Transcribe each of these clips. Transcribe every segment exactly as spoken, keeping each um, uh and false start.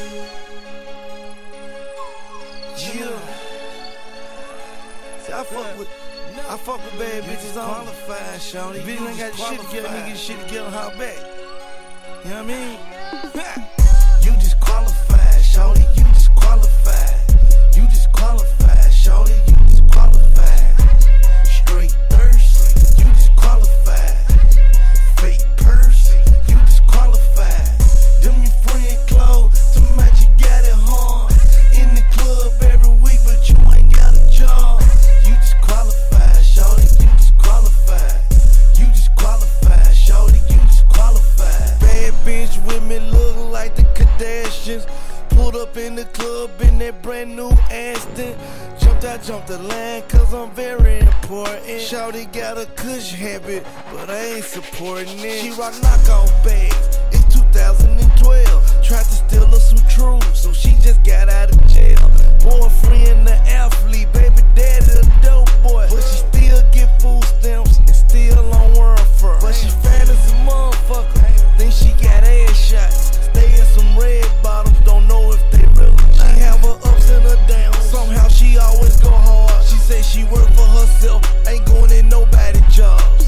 Yeah. See, I fuck with, I fuck with bad bitches on qualified, shawty. Bitch ain't got shit together, nigga, get shit together, how back? You know what I mean? You just qualified, shawty. You just qualified. You just qualified, shawty. You just qualified. Straight thirst. You just qualified. Fake purse. You just qualified. Them your friend clothes. To match you got it hard. In the club every week, but you ain't got a job. You just qualified, shawty. You just qualified. You just qualified, shawty. You just qualified. Bad bitch with me look like the Kardashians. Pulled up in the club in that brand new Aston. Jumped out, jumped the line, cause I'm very important. Shawty got a kush habit, but I ain't supporting it. She rock knockoff bags, it's two thousand twelve. Tried to steal her some truths, so she just got out of jail. Boyfriend the athlete, baby daddy a dope boy. But she still get food stamps and still on world fur. But she fat as a motherfucker, think she got ass shots. Stay in some red bottoms, don't know if they real. She have her ups and her downs, somehow she always go hard. She say she work for herself, ain't going in nobody jobs.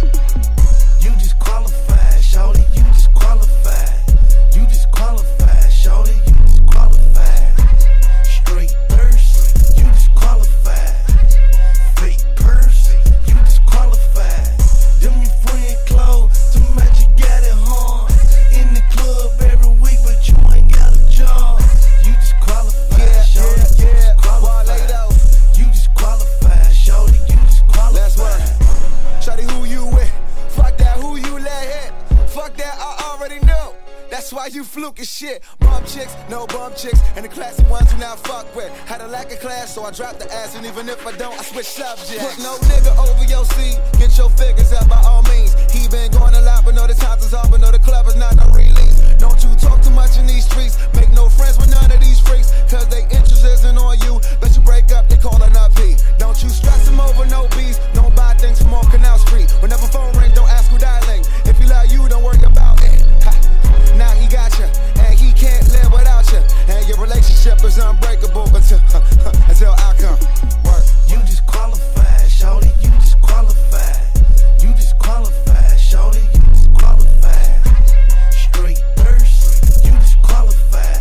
You just qualified, shawty, you just qualified. You just qualified, shawty, you just qualified. Straight thirst, you just qualified. Fake purse, you just qualified. Them your friend clothes, to match you got it hard. In the club every week, but you ain't got a job. You just qualified, yeah, shawty, yeah, you just qualified. You just qualified, shawty, you just qualified. That's right. Shawty, who you with? Fuck that, who you let hit? Fuck that, I already know. That's why you fluke as shit. Bum chicks, no bum chicks, and the classy ones you not fuck with. Had a lack of class, so I dropped the ass, and even if I don't, I switch subjects. Put no nigga over your seat, get your figures up by all means. He been going a lot, but know the times is off, but know the club is not no release. Don't you talk too much in these streets, make no friends with none of these freaks, cause they interest isn't on you. Bet you break up, they call it up P. Don't you stress them over no bees, don't buy things from on Canal Street. Whenever phone ring, don't ask who dialing. If he love you, don't worry about it. Ha. Now he got you, and he can't live without you. And your relationship is unbreakable until, until I come. Work. You just qualified, shawty, you just qualified. You just qualified, shawty, you just qualified. Straight thirst, you just qualified.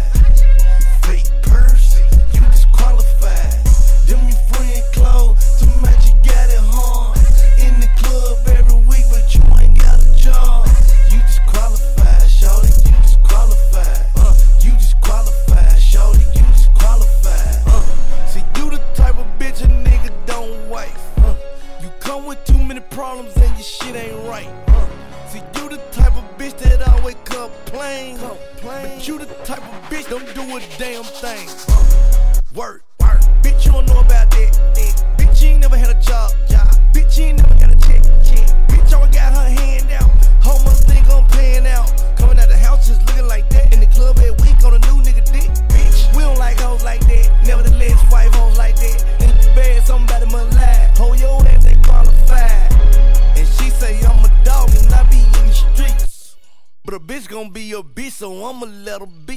Fake purse, you just qualified. Them your friend clothes, to match you got it hard. In the club every week, but you ain't got a job. You just qualified, shawty, you just qualified. Uh, you just qualified, shawty, you just qualified. Uh, see, you the type of bitch a nigga don't wife. Uh, you come with too many problems and your shit ain't right. Uh, see, you the type of bitch that always complain. complain. But you the type of bitch don't do a damn thing. Uh, work, work. Bitch, you don't know about that. that. Bitch, you ain't never had a job. job. Bitch, you ain't never got a check. check. Bitch, always got her hand out. Whole must think I'm paying out. Coming out the house just looking like that. In the club every week on a new nigga dick. Bitch, we don't like hoes like that. Nevertheless, wife hoes like that. In the bed, somebody must lie. Hold your ass, they qualified. And she say I'm a dog and I be in the streets. But a bitch gon' be your bitch, so I'ma let her be.